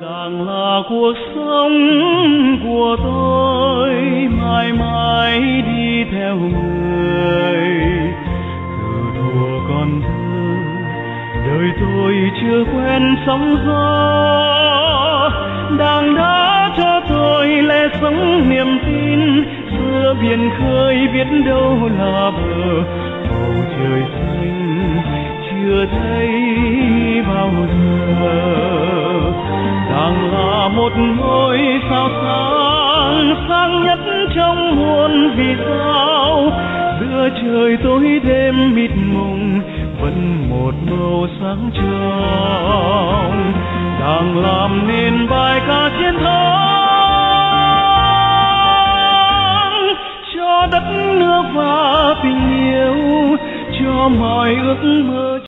Rằng là cuộc sống của tôi mãi mãi đi theo người. Từ thuở còn thơ đời tôi chưa quen sóng gió, đàng đã cho tôi lẽ sống niềm tin. Giữa biển khơi biết đâu là bờ, bầu trời xanh chưa thấy bao giờ. Đàng là một ngôi sao sáng, sáng nhất trong muôn vì sao. Giữa trời tối đêm mịt mùng vẫn một màu sáng trong. Đàng làm nên bài ca chiến thắng cho đất nước và tình yêu, cho mọi ước mơ.